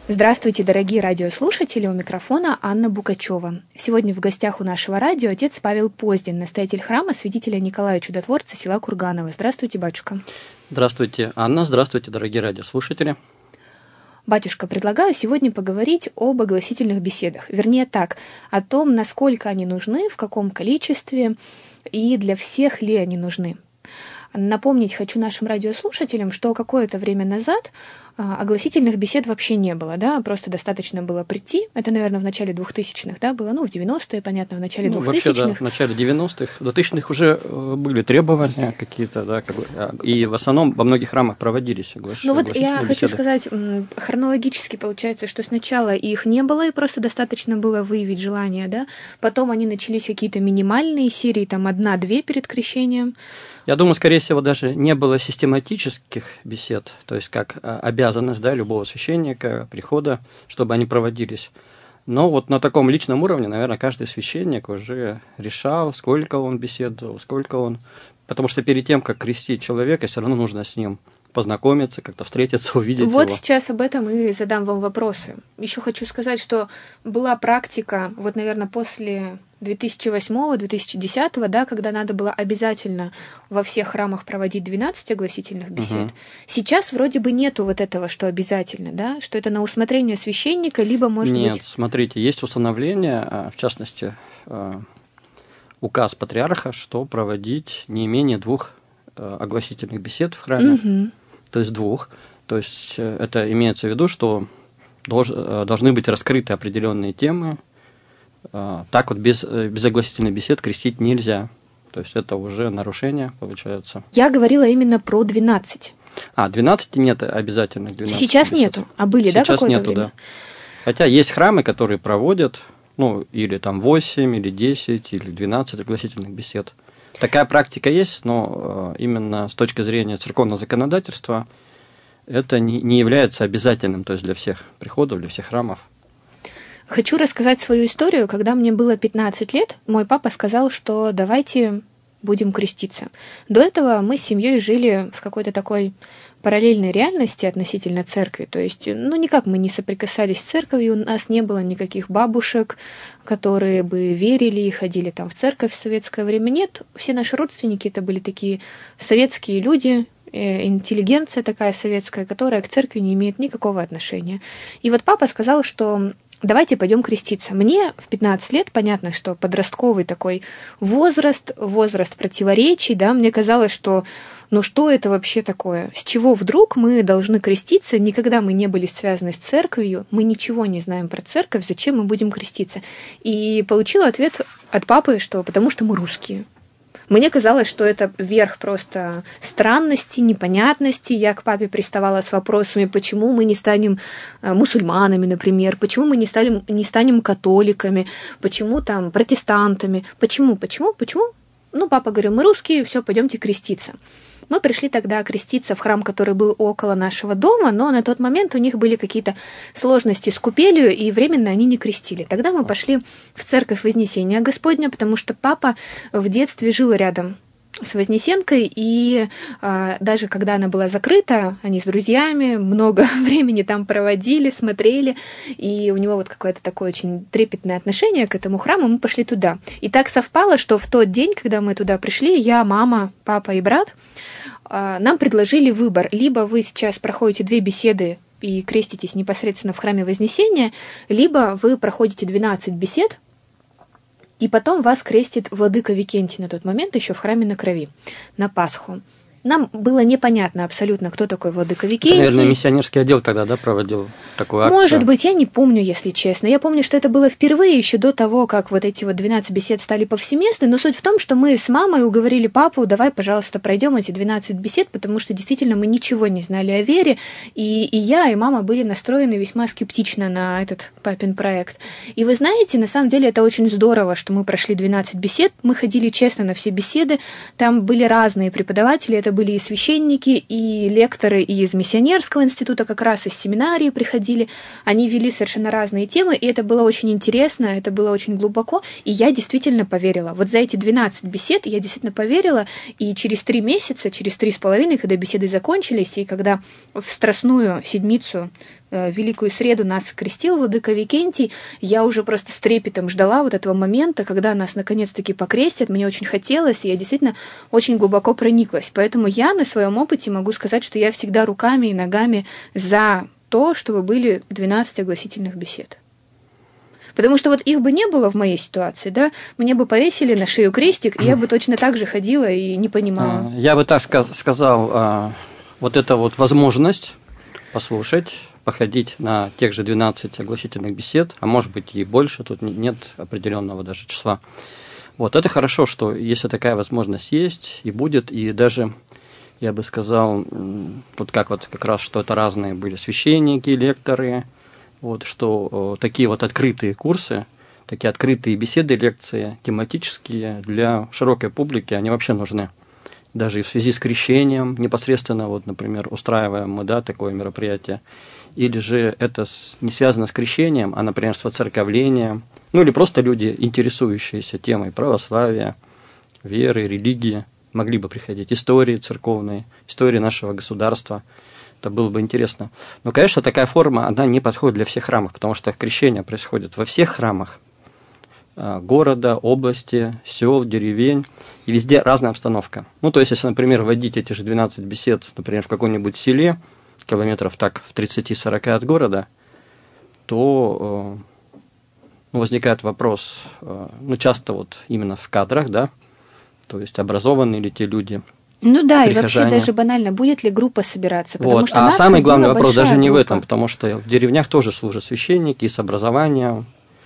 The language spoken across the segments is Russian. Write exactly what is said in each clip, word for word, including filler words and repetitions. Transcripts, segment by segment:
Здравствуйте, дорогие радиослушатели, у микрофона Анна Букачева. Сегодня в гостях у нашего радио отец Павел Поздин, настоятель храма святителя Николая Чудотворца села Курганово. Здравствуйте, батюшка. Здравствуйте, Анна, здравствуйте, дорогие радиослушатели. Батюшка, предлагаю сегодня поговорить об огласительных беседах. Вернее так, о том, насколько они нужны, в каком количестве и для всех ли они нужны. Напомнить хочу нашим радиослушателям, что какое-то время назад огласительных бесед вообще не было, да, просто достаточно было прийти, это, наверное, в начале двухтысячных, да, было, ну, в девяностые, понятно, в начале ну, двухтысячных. Вообще, да, в начале девяностых, в двухтысячных уже были требования какие-то, да, как бы, и в основном во многих храмах проводились оглаш... Ну вот я беседы. хочу сказать, хронологически получается, что сначала их не было, и просто достаточно было выявить желание, да, потом они начались какие-то минимальные серии, там, одна-две перед крещением. Я думаю, скорее всего, даже не было систематических бесед, то есть как обязанность, да, любого священника, прихода, чтобы они проводились. Но вот на таком личном уровне, наверное, каждый священник уже решал, сколько он беседовал, сколько он... Потому что перед тем, как крестить человека, все равно нужно с ним познакомиться, как-то встретиться, увидеть вот его. Вот сейчас об этом и задам вам вопросы. Еще хочу сказать, что была практика, вот, наверное, после две тысячи восьмого - две тысячи десятого, да, когда надо было обязательно во всех храмах проводить двенадцать огласительных бесед. Угу. Сейчас вроде бы нету вот этого, что обязательно, да, что это на усмотрение священника, либо, может Нет, быть... Нет, смотрите, есть установление, в частности, указ патриарха, что проводить не менее двух огласительных бесед в храме. Угу. То есть двух. То есть это имеется в виду, что долж, должны быть раскрыты определенные темы. Так вот без, без огласительных бесед крестить нельзя. То есть это уже нарушение получается. Я говорила именно про двенадцать. А, двенадцать нет обязательных. Сейчас бесед. Нету, а были, Сейчас да, какое-то нету, время? Да. Хотя есть храмы, которые проводят, ну, или там восемь, или десять, или двенадцать огласительных бесед. Такая практика есть, но именно с точки зрения церковного законодательства это не, не является обязательным, то есть для всех приходов, для всех храмов. Хочу рассказать свою историю. Когда мне было пятнадцать лет, мой папа сказал, что давайте будем креститься. До этого мы с семьей жили в какой-то такой параллельной реальности относительно церкви. То есть, ну, никак мы не соприкасались с церковью, у нас не было никаких бабушек, которые бы верили и ходили там в церковь в советское время. Нет, все наши родственники это были такие советские люди, интеллигенция такая советская, которая к церкви не имеет никакого отношения. И вот папа сказал, что давайте пойдем креститься. Мне в пятнадцать лет, понятно, что подростковый такой возраст, возраст противоречий, да, мне казалось, что ну что это вообще такое? С чего вдруг мы должны креститься? Никогда мы не были связаны с церковью, мы ничего не знаем про церковь, зачем мы будем креститься? И получила ответ от папы, что потому что мы русские. Мне казалось, что это верх просто странности, непонятности. Я к папе приставала с вопросами, почему мы не станем мусульманами, например, почему мы не станем, не станем католиками, почему там протестантами, почему, почему, почему? Ну, папа говорил, мы русские, все, пойдемте креститься. Мы пришли тогда креститься в храм, который был около нашего дома, но на тот момент у них были какие-то сложности с купелью, и временно они не крестили. Тогда мы пошли в церковь Вознесения Господня, потому что папа в детстве жил рядом с Вознесенкой, и э, даже когда она была закрыта, они с друзьями много времени там проводили, смотрели, и у него вот какое-то такое очень трепетное отношение к этому храму, мы пошли туда. И так совпало, что в тот день, когда мы туда пришли, я, мама, папа и брат, э, нам предложили выбор. Либо вы сейчас проходите две беседы и креститесь непосредственно в храме Вознесения, либо вы проходите двенадцать бесед, и потом вас крестит владыка Викентий на тот момент еще в храме на Крови, на Пасху. Нам было непонятно абсолютно, кто такой владыка Викентий. Это, наверное, миссионерский отдел тогда, да, проводил такую акцию? Может быть, я не помню, если честно. Я помню, что это было впервые, еще до того, как вот эти вот двенадцать бесед стали повсеместны, но суть в том, что мы с мамой уговорили папу, давай, пожалуйста, пройдем эти двенадцать бесед, потому что действительно мы ничего не знали о вере, и, и я, и мама были настроены весьма скептично на этот папин проект. И вы знаете, на самом деле это очень здорово, что мы прошли двенадцать бесед, мы ходили честно на все беседы, там были разные преподаватели, это были и священники, и лекторы и из миссионерского института, как раз из семинарии приходили. Они вели совершенно разные темы, и это было очень интересно, это было очень глубоко, и я действительно поверила. Вот за эти двенадцать бесед я действительно поверила, и через три месяца, через три с половиной, когда беседы закончились, и когда в Страстную Седмицу в Великую Среду нас крестил владыка Викентий, я уже просто с трепетом ждала вот этого момента, когда нас наконец-таки покрестят. Мне очень хотелось, и я действительно очень глубоко прониклась. Поэтому я на своем опыте могу сказать, что я всегда руками и ногами за то, чтобы были двенадцать огласительных бесед. Потому что вот их бы не было в моей ситуации, да, мне бы повесили на шею крестик, и я бы точно так же ходила и не понимала. Я бы так сказал, вот эта вот возможность послушать, походить на тех же двенадцать огласительных бесед, а может быть и больше, тут нет определенного даже числа. Вот это хорошо, что если такая возможность есть и будет, и даже, я бы сказал, вот как вот как раз, что это разные были священники, лекторы, вот, что такие вот открытые курсы, такие открытые беседы, лекции, тематические для широкой публики, они вообще нужны. Даже и в связи с крещением непосредственно, вот, например, устраиваем мы, да, такое мероприятие, или же это не связано с крещением, а, например, с воцерковлением, ну или просто люди, интересующиеся темой православия, веры, религии, могли бы приходить, истории церковные, истории нашего государства. Это было бы интересно. Но, конечно, такая форма, она не подходит для всех храмов, потому что крещение происходит во всех храмах города, области, сел, деревень, и везде разная обстановка. Ну, то есть, если, например, вводить эти же двенадцать бесед, например, в каком-нибудь селе, километров так в тридцать-сорок от города, то ну, возникает вопрос, ну, часто вот именно в кадрах, да, то есть, образованные ли те люди. Ну да, прихожане. И вообще даже банально, будет ли группа собираться, потому вот. что А самый главный вопрос даже не группа. в этом, потому что в деревнях тоже служат священники и с образованием,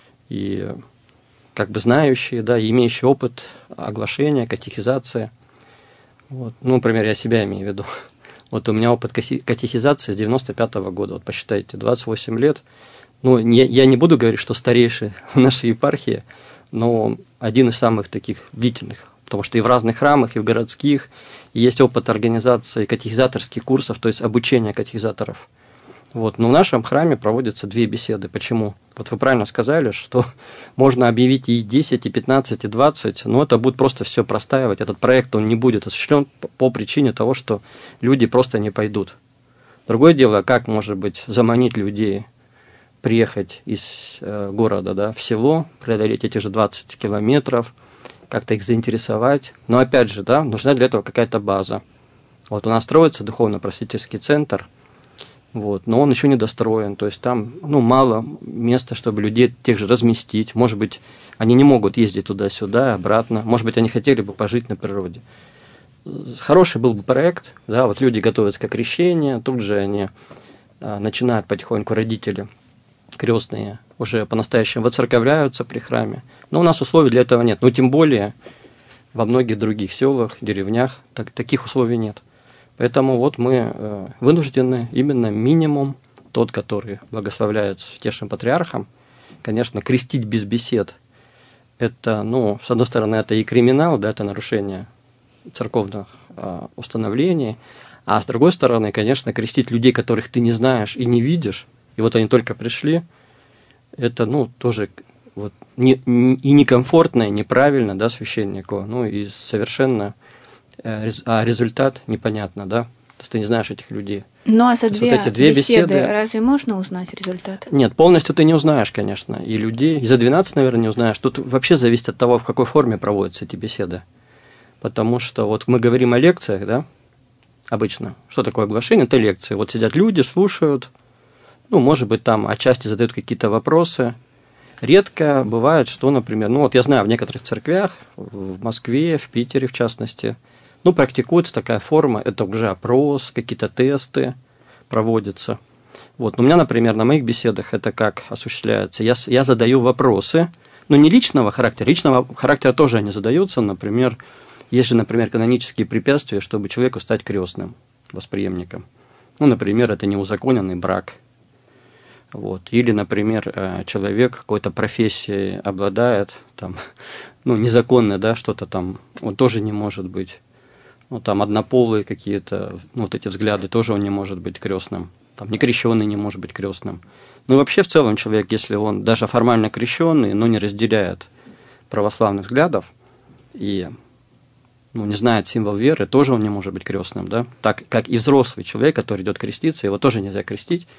и как бы знающие, да, и имеющие опыт оглашения, катехизации. Вот. Ну, например, я себя имею в виду. Вот у меня опыт катехизации с девяносто пятого года, вот посчитайте, двадцать восемь лет. Ну, я, я не буду говорить, что старейший в нашей епархии, но один из самых таких длительных, потому что и в разных храмах, и в городских есть опыт организации катехизаторских курсов, то есть обучения катехизаторов. Вот. Но в нашем храме проводятся две беседы. Почему? Вот вы правильно сказали, что можно объявить и десять, и пятнадцать, и двадцать, но это будет просто все простаивать. Этот проект он не будет осуществлен по причине того, что люди просто не пойдут. Другое дело, как, может быть, заманить людей приехать из э, города, да, в село, преодолеть эти же двадцать километров, как-то их заинтересовать. Но опять же, да, нужна для этого какая-то база. Вот у нас строится духовно-просветительский центр, вот, но он еще не достроен, то есть там ну, мало места, чтобы людей тех же разместить. Может быть, они не могут ездить туда-сюда, обратно. Может быть, они хотели бы пожить на природе. Хороший был бы проект, да, вот люди готовятся к крещению, тут же они а, начинают потихоньку, родители крестные уже по-настоящему воцерковляются при храме. Но у нас условий для этого нет. Ну, тем более во многих других селах, деревнях так, таких условий нет. Поэтому вот мы э, вынуждены именно минимум, тот, который благословляется Святейшим Патриархом, конечно, крестить без бесед. Это, ну, с одной стороны, это и криминал, да, это нарушение церковных э, установлений, а с другой стороны, конечно, крестить людей, которых ты не знаешь и не видишь, и вот они только пришли, это, ну, тоже вот, не, не, и некомфортно, и неправильно, да, священнику, ну, и совершенно, э, а результат непонятно, да, то есть ты не знаешь этих людей. Ну, а за две, вот эти две беседы, беседы разве можно узнать результат? Нет, полностью ты не узнаешь, конечно, и людей, и за двенадцать, наверное, не узнаешь. Тут вообще зависит от того, в какой форме проводятся эти беседы. Потому что вот мы говорим о лекциях, да, обычно. Что такое оглашение? Это лекции. Вот сидят люди, слушают, ну, может быть, там отчасти задают какие-то вопросы. Редко бывает, что, например, ну, вот я знаю, в некоторых церквях, в Москве, в Питере, в частности, ну, практикуется такая форма, это уже опрос, какие-то тесты проводятся. Вот. У меня, например, на моих беседах это как осуществляется? Я, я задаю вопросы, но не личного характера. Личного характера тоже они задаются, например, есть же, например, канонические препятствия, чтобы человеку стать крестным восприемником. Ну, например, это неузаконенный брак. Вот. Или, например, человек какой-то профессией обладает, там, ну, незаконно, да, что-то там, он тоже не может быть. Ну, там, однополые какие-то, ну, вот эти взгляды, тоже он не может быть крестным. Там, некрещенный не может быть крестным. Ну, и вообще, в целом, человек, если он даже формально крещенный, но не разделяет православных взглядов и, ну, не знает символ веры, тоже он не может быть крестным, да. Так как и взрослый человек, который идет креститься, его тоже нельзя крестить,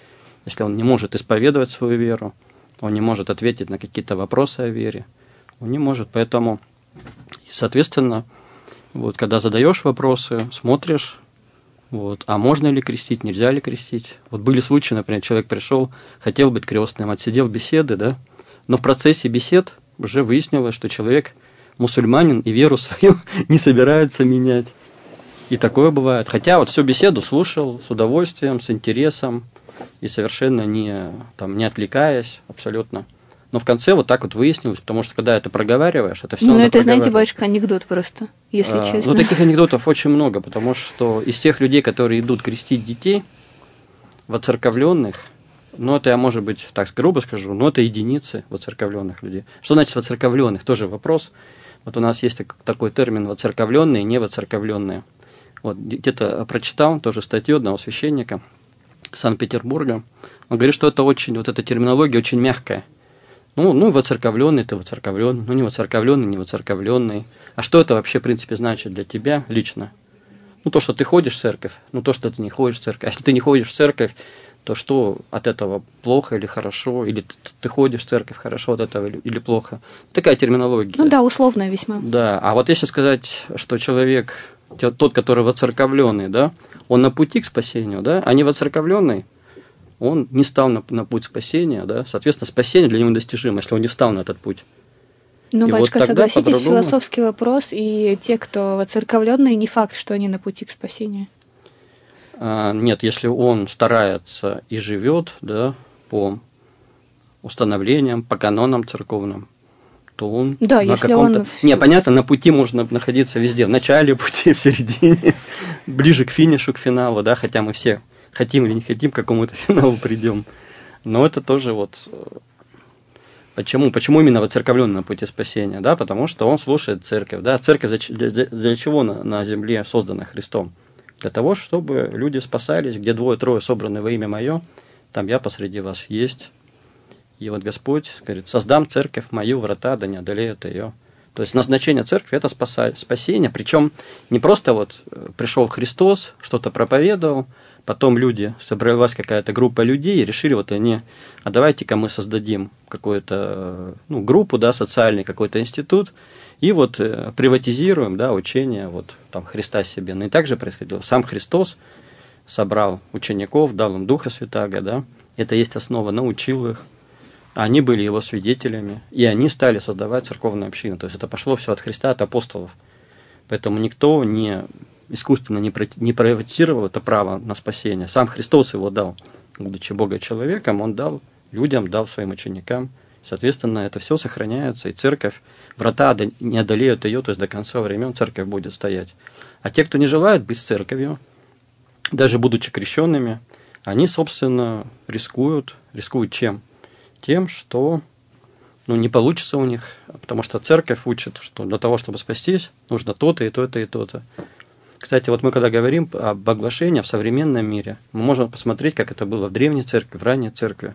если он не может исповедовать свою веру, он не может ответить на какие-то вопросы о вере, он не может. Поэтому, соответственно, вот, когда задаешь вопросы, смотришь, вот, а можно ли крестить, нельзя ли крестить. Вот были случаи, например, человек пришел, хотел быть крестным, отсидел беседы, да, но в процессе бесед уже выяснилось, что человек мусульманин и веру свою не собирается менять. И такое бывает. Хотя вот всю беседу слушал с удовольствием, с интересом и совершенно не, там, не отвлекаясь абсолютно. Но в конце вот так вот выяснилось, потому что когда это проговариваешь, это все. Ну, это, знаете, батюшка, анекдот просто, если а, честно. Ну, таких анекдотов очень много, потому что из тех людей, которые идут крестить детей, воцерковленных, ну, это я, может быть, так грубо скажу, но это единицы воцерковленных людей. Что значит воцерковленных? Тоже вопрос. Вот у нас есть такой термин воцерковленные и невоцерковленные. Вот где-то прочитал тоже статью одного священника Санкт-Петербурга. Он говорит, что это очень, вот эта терминология очень мягкая. Ну, ну, воцерковленный ты воцерковленный, ну, не воцерковленный, не воцерковленный. А что это вообще, в принципе, значит для тебя лично? Ну, то, что ты ходишь в церковь, ну, то, что ты не ходишь в церковь. А если ты не ходишь в церковь, то что от этого плохо или хорошо? Или ты, ты ходишь в церковь, хорошо от этого или, или плохо? Такая терминология. Ну да, условная весьма. Да, а вот если сказать, что человек, тот, который воцерковленный, да, он на пути к спасению, да, а не воцерковленный, он не стал на, на путь спасения, да, соответственно, спасение для него недостижимо, если он не встал на этот путь. Ну, батюшка, вот согласитесь, философский вопрос, и те, кто воцерковленные, не факт, что они на пути к спасению. А, нет, если он старается и живет, да, по установлениям, по канонам церковным, то он да, на если каком-то... Он... Не, понятно, на пути можно находиться везде, в начале пути, в середине, ближе к финишу, к финалу, да, хотя мы все хотим или не хотим, к какому-то финалу придем. Но это тоже вот... Почему? Почему именно воцерковленный на пути спасения? Да, потому что он слушает церковь. Да? Церковь для, для, для чего на, на земле создана Христом? Для того, чтобы люди спасались, где двое-трое собраны во имя Мое, там я посреди вас есть. И вот Господь говорит, создам церковь мою, врата, да не одолеют ее. То есть назначение церкви – это спасение. Причем не просто вот пришел Христос, что-то проповедовал, потом люди, собралась какая-то группа людей и решили вот они, а давайте-ка мы создадим какую-то ну, группу, да, социальный какой-то институт, и вот приватизируем, да, учение вот, там, Христа себе. Но и так же происходило. Сам Христос собрал учеников, дал им Духа Святаго, да, это есть основа, научил их, они были его свидетелями, и они стали создавать церковную общину. То есть это пошло все от Христа, от апостолов. Поэтому никто не... искусственно не приватизировал это право на спасение. Сам Христос его дал, будучи Бога человеком, он дал людям, дал своим ученикам. Соответственно, это все сохраняется, и церковь, врата не одолеют ее, то есть до конца времен церковь будет стоять. А те, кто не желает быть церковью, даже будучи крещенными, они, собственно, рискуют. Рискуют чем? Тем, что ну, не получится у них, потому что церковь учит, что для того, чтобы спастись, нужно то-то и то-то и то-то. Кстати, вот мы когда говорим об оглашении в современном мире, мы можем посмотреть, как это было в древней церкви, в ранней церкви.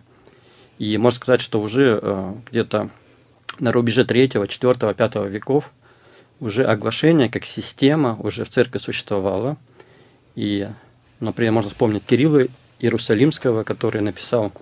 И можно сказать, что уже э, где-то на рубеже третьего, четвёртого, пятого веков уже оглашение как система уже в церкви существовало. И, например, можно вспомнить Кирилла Иерусалимского, который написал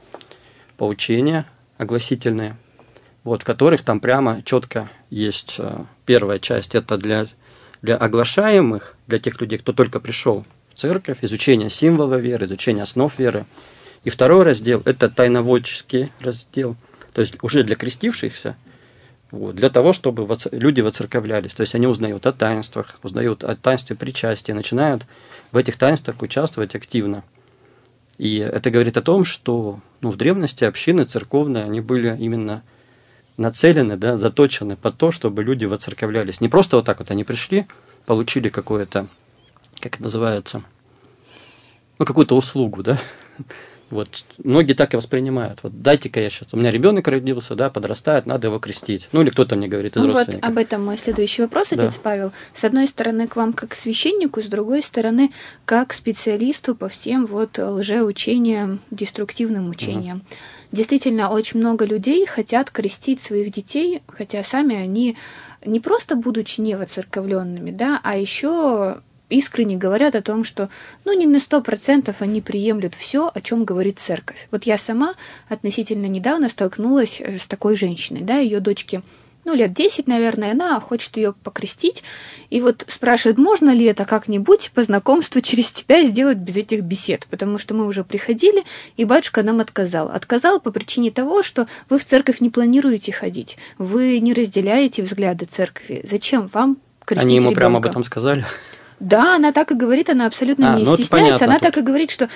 поучения огласительные, вот, в которых там прямо четко есть э, первая часть, это для... для оглашаемых, для тех людей, кто только пришел в церковь, изучение символа веры, изучение основ веры. И второй раздел – это тайноводческий раздел, то есть уже для крестившихся, вот, для того, чтобы люди воцерковлялись. То есть они узнают о таинствах, узнают о таинстве причастия, начинают в этих таинствах участвовать активно. И это говорит о том, что ну, в древности общины церковные, они были именно нацелены, да, заточены под то, чтобы люди воцерковлялись. Не просто вот так вот они пришли, получили какое-то, как это называется, ну, какую-то услугу, да. Вот многие так и воспринимают. Вот дайте-ка я сейчас, у меня ребенок родился, да, подрастает, надо его крестить. Ну, или кто-то мне говорит из ну, родственников. Вот об этом мой следующий вопрос, отец да. Павел. С одной стороны, к вам как к священнику, с другой стороны, как специалисту по всем вот лжеучениям, деструктивным учениям. Угу. Действительно, очень много людей хотят крестить своих детей, хотя сами они не просто будучи невоцерковленными, да, а еще искренне говорят о том, что ну, не на сто процентов они приемлют все, о чем говорит церковь. Вот я сама относительно недавно столкнулась с такой женщиной, да, ее дочке, ну, лет десять, наверное, она хочет ее покрестить, и вот спрашивает, можно ли это как-нибудь по знакомству через тебя сделать без этих бесед, потому что мы уже приходили, и батюшка нам отказал. Отказал по причине того, что вы в церковь не планируете ходить, вы не разделяете взгляды церкви. Зачем вам крестить Они ему ребенка? Прямо об этом сказали? Да, она так и говорит, она абсолютно а, не ну стесняется. Она тут. так и говорит, что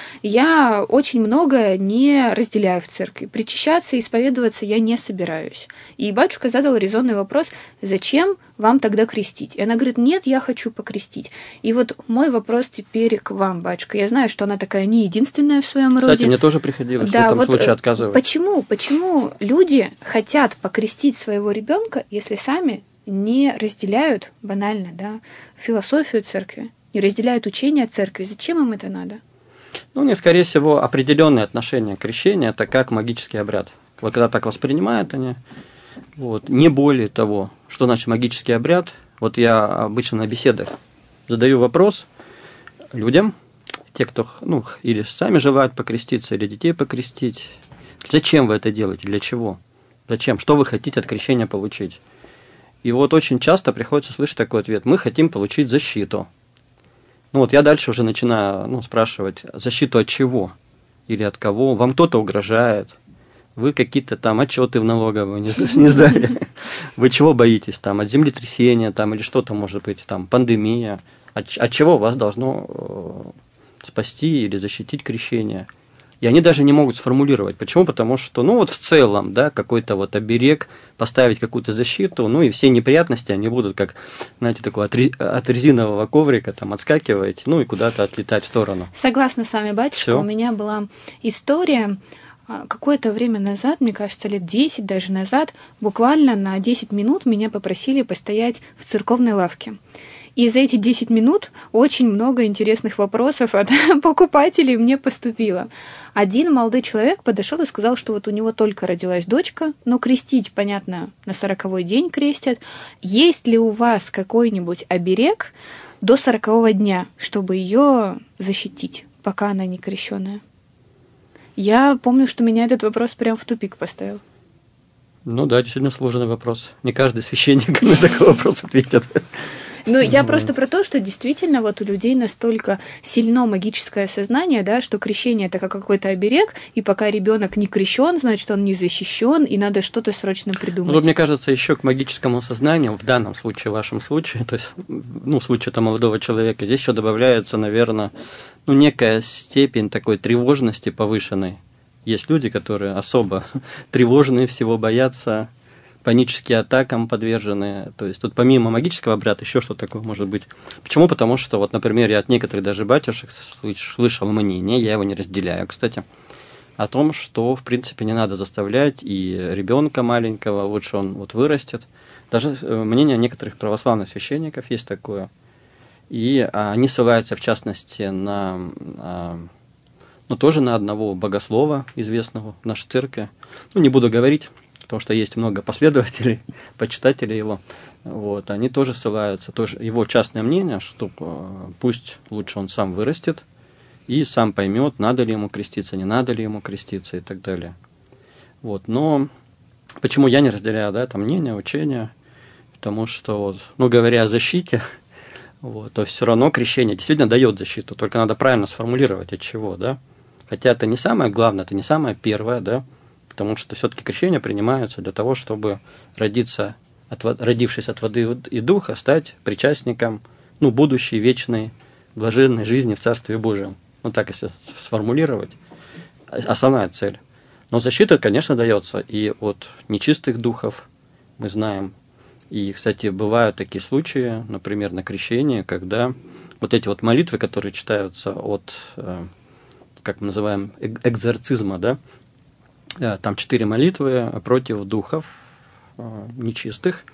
я очень много не разделяю в церкви. Причащаться и исповедоваться я не собираюсь. И батюшка задал резонный вопрос, зачем вам тогда крестить? И она говорит, нет, я хочу покрестить. И вот мой вопрос теперь к вам, батюшка. Я знаю, что она такая не единственная в своем роде. Кстати, мне тоже приходилось да, в этом вот случае отказывать. Почему? Почему люди хотят покрестить своего ребенка, если сами не разделяют, банально, да, философию церкви, не разделяют учения церкви. Зачем им это надо? Ну, мне, скорее всего, определенное отношение к крещению – это как магический обряд. Вот когда так воспринимают они, вот, не более того, что значит магический обряд. Вот я обычно на беседах задаю вопрос людям, те, кто, ну, или сами желают покреститься, или детей покрестить. Зачем вы это делаете? Для чего? Зачем? Что вы хотите от крещения получить? И вот очень часто приходится слышать такой ответ. Мы хотим получить защиту. Ну вот я дальше уже начинаю ну, спрашивать, защиту от чего? Или от кого? Вам кто-то угрожает? Вы какие-то там отчеты в налоговую не, не сдали? Вы чего боитесь? Там, от землетрясения там, или что-то может быть, там, пандемия? От, от чего вас должно э, спасти или защитить крещение? И они даже не могут сформулировать. Почему? Потому что, ну вот в целом, да, какой-то вот оберег, поставить какую-то защиту, ну и все неприятности, они будут как, знаете, такой от, от резинового коврика там отскакивать, ну и куда-то отлетать в сторону. Согласна с вами, батюшка. Всё. У меня была история какое-то время назад, мне кажется, лет десять даже назад, буквально на десять минут меня попросили постоять в церковной лавке. И за эти десять минут очень много интересных вопросов от покупателей мне поступило. Один молодой человек подошел и сказал, что вот у него только родилась дочка, но крестить, понятно, на сороковой день крестят. Есть ли у вас какой-нибудь оберег до сорокового дня, чтобы ее защитить, пока она не крещеная? Я помню, что меня этот вопрос прям в тупик поставил. Ну да, действительно сложный вопрос. Не каждый священник на такой вопрос ответит. Ну, я просто про то, что действительно вот у людей настолько сильно магическое сознание, да, что крещение это как какой-то оберег, и пока ребенок не крещен, значит, он не защищен, и надо что-то срочно придумать. Ну, мне кажется, еще к магическому сознанию, в данном случае, в вашем случае, то есть, ну, в случае этого молодого человека, здесь еще добавляется, наверное, ну, некая степень такой тревожности повышенной. Есть люди, которые особо тревожные, всего боятся, паническим атакам подвержены. То есть тут помимо магического обряда еще что такое может быть. Почему? Потому что, вот, например, я от некоторых даже батюшек слышал мнение, я его не разделяю, кстати, о том, что, в принципе, не надо заставлять и ребенка маленького, лучше он вот вырастет. Даже мнение некоторых православных священников есть такое. И они ссылаются, в частности, на, ну, тоже на одного богослова известного в нашей церкви. Ну, не буду говорить, потому что есть много последователей, почитателей его. Вот, они тоже ссылаются, тоже его частное мнение, что пусть лучше он сам вырастет и сам поймет, надо ли ему креститься, не надо ли ему креститься и так далее. Вот, но почему я не разделяю, да, это мнение, учение, потому что, вот, ну, говоря о защите, вот, то все равно крещение действительно дает защиту, только надо правильно сформулировать, от чего, да. Хотя это не самое главное, это не самое первое, да, потому что все-таки крещения принимаются для того, чтобы родиться, от, родившись от воды и духа, стать причастником, ну, будущей вечной блаженной жизни в Царстве Божьем. Ну, так если сформулировать, основная цель. Но защита, конечно, дается и от нечистых духов, мы знаем. И, кстати, бывают такие случаи, например, на крещении, когда вот эти вот молитвы, которые читаются от, как мы называем, экзорцизма, да, там четыре молитвы против духов нечистых,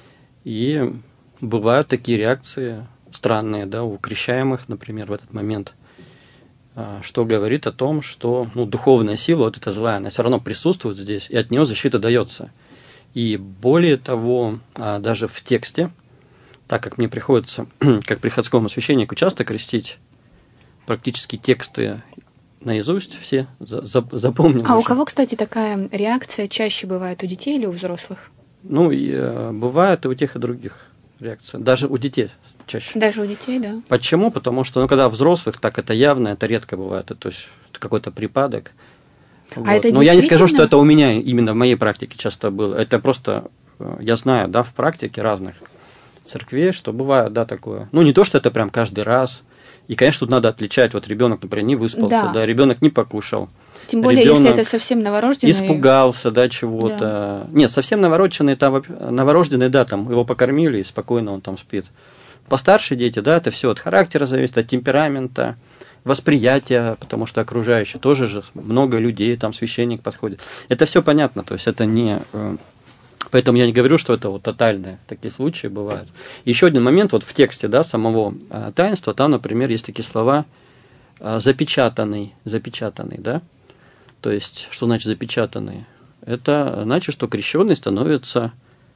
и бывают такие реакции странные, да, у крещаемых, например, в этот момент, что говорит о том, что, ну, духовная сила, вот эта злая, она все равно присутствует здесь, и от нее защита дается. И более того, даже в тексте так как мне приходится, как приходскому священнику, часто крестить, практически тексты наизусть все запомнил. А уже. У кого, кстати, такая реакция чаще бывает, у детей или у взрослых? Ну, и, э, бывает и у тех, и других реакция. Даже у детей чаще. Даже у детей, да. Почему? Потому что, ну, когда взрослых, так это явно, это редко бывает. Это, то есть, это какой-то припадок. А Вот. это Но я не скажу, действительно? что это у меня именно в моей практике часто было. Это просто, я знаю, да, в практике разных церквей, что бывает, да, такое. Ну, не то, что это прям каждый раз. И, конечно, тут надо отличать. Вот ребенок, например, не выспался, Да. да, ребенок не покушал. Тем более, Ребенок если это совсем новорожденный. Испугался, да, чего-то. Да. Нет, совсем новорожденный, там, новорожденный, да, там его покормили, и спокойно он там спит. Постарше дети, да, это все от характера зависит, от темперамента, восприятия, потому что окружающие тоже же много людей, там священник подходит. Это все понятно, то есть это не... Поэтому я не говорю, что это вот тотальные такие случаи бывают. Еще один момент, вот в тексте, да, самого таинства, там, например, есть такие слова «запечатанный», «запечатанный», да. То есть, что значит запечатанный? Это значит, что крещенный становится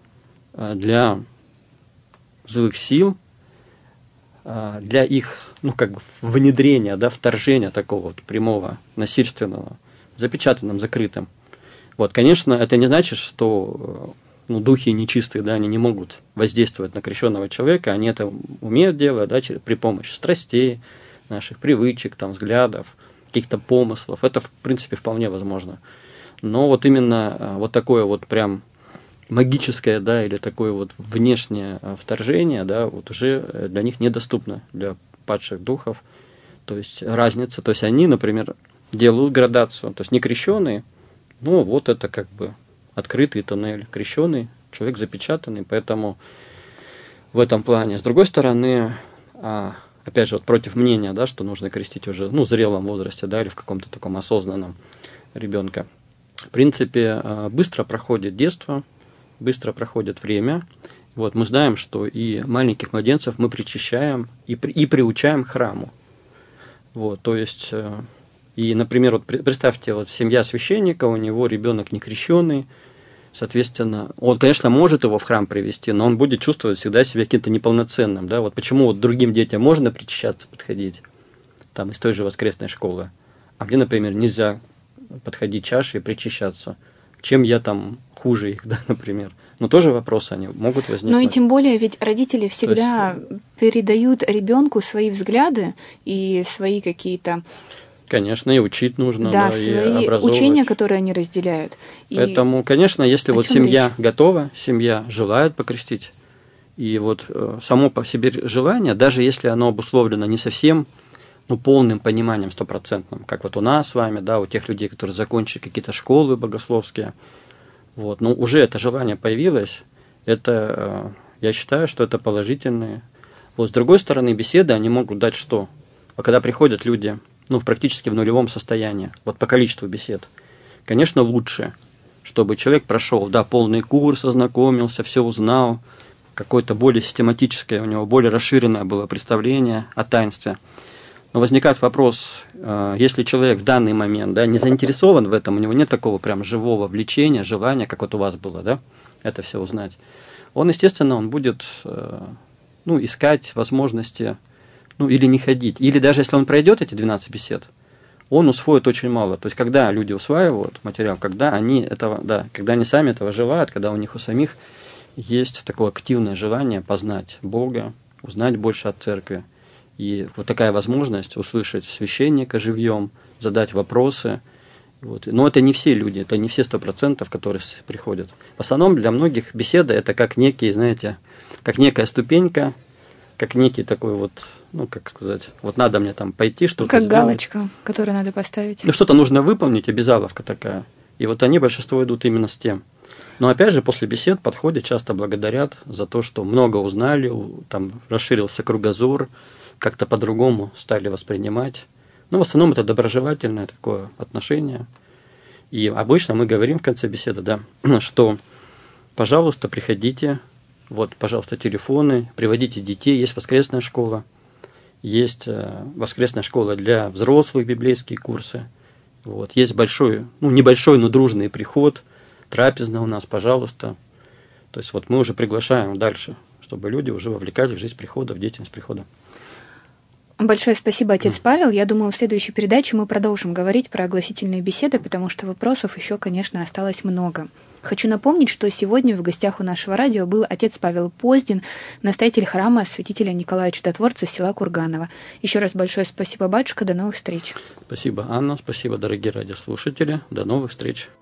для злых сил, для их, ну, как бы внедрения, да, вторжения такого вот прямого, насильственного, запечатанным, закрытым. Вот, конечно, это не значит, что, ну, духи нечистые, да, они не могут воздействовать на крещенного человека, они это умеют делать, да, при помощи страстей, наших привычек, там, взглядов, каких-то помыслов. Это, в принципе, вполне возможно. Но вот именно вот такое вот прям магическое, да, или такое вот внешнее вторжение, да, вот уже для них недоступно, для падших духов. То есть разница. То есть они, например, делают градацию. То есть не крещеные, ну вот это как бы открытый тоннель. Крещеный, человек запечатанный, поэтому в этом плане. С другой стороны, опять же, вот против мнения, да, что нужно крестить уже, ну, в зрелом возрасте, да, или в каком-то таком осознанном ребенка. В принципе, быстро проходит детство, быстро проходит время. Вот, мы знаем, что и маленьких младенцев мы причащаем и, при, и приучаем к храму. Вот, то есть, и, например, вот представьте, вот семья священника, у него ребенок не крещеный, соответственно, он, конечно, может его в храм привести, но он будет чувствовать всегда себя каким-то неполноценным. Да? Вот почему вот другим детям можно причащаться, подходить, там, из той же воскресной школы, а мне, например, нельзя подходить чаше и причащаться. Чем я там хуже их, да, например. Но тоже вопросы они могут возникнуть. Ну и тем более, ведь родители всегда есть... передают ребенку свои взгляды и свои какие-то... Конечно, и учить нужно, да, да, свои и образовывать. Учения, которые они разделяют. И... Поэтому, конечно, если О вот чем семья речь? готова, семья желает покрестить, и вот э, само по себе желание, даже если оно обусловлено не совсем, ну, полным пониманием стопроцентным, как вот у нас с вами, да, у тех людей, которые закончили какие-то школы богословские, вот, но уже это желание появилось, это, э, я считаю, что это положительные. Вот с другой стороны, беседы, они могут дать что? А когда приходят люди, ну, практически в нулевом состоянии, вот по количеству бесед, конечно, лучше, чтобы человек прошел, да, полный курс, ознакомился, все узнал, какое-то более систематическое, у него более расширенное было представление о таинстве. Но возникает вопрос, если человек в данный момент, да, не заинтересован в этом, у него нет такого прям живого влечения, желания, как вот у вас было, да, это все узнать, он, естественно, он будет, ну, искать возможности, ну, или не ходить. Или даже если он пройдет эти двенадцать бесед, он усвоит очень мало. То есть, когда люди усваивают материал, когда они этого, да, когда они сами этого желают, когда у них у самих есть такое активное желание познать Бога, узнать больше от церкви. И вот такая возможность услышать священника живьем, задать вопросы. Вот. Но это не все люди, это не все сто процентов, которые приходят. В основном для многих беседа – это как некий, знаете, как некая ступенька, как некий такой вот, ну, как сказать, вот надо мне там пойти, что-то Как сделать. галочка, которую надо поставить. Ну, что-то нужно выполнить, обязаловка такая. И вот они, большинство, идут именно с тем. Но опять же, после бесед подходят, часто благодарят за то, что много узнали, там расширился кругозор, как-то по-другому стали воспринимать. Ну, в основном это доброжелательное такое отношение. И обычно мы говорим в конце беседы, да, что, пожалуйста, приходите, вот, пожалуйста, телефоны, приводите детей, есть воскресная школа, есть воскресная школа для взрослых, библейские курсы, вот, есть большой, ну, небольшой, но дружный приход, трапезная у нас, пожалуйста. То есть вот мы уже приглашаем дальше, чтобы люди уже вовлекались в жизнь прихода, в деятельность прихода. Большое спасибо, отец Павел. Я думаю, в следующей передаче мы продолжим говорить про огласительные беседы, потому что вопросов еще, конечно, осталось много. Хочу напомнить, что сегодня в гостях у нашего радио был отец Павел Поздин, настоятель храма святителя Николая Чудотворца села Курганово. Еще раз большое спасибо, батюшка. До новых встреч. Спасибо, Анна. Спасибо, дорогие радиослушатели. До новых встреч.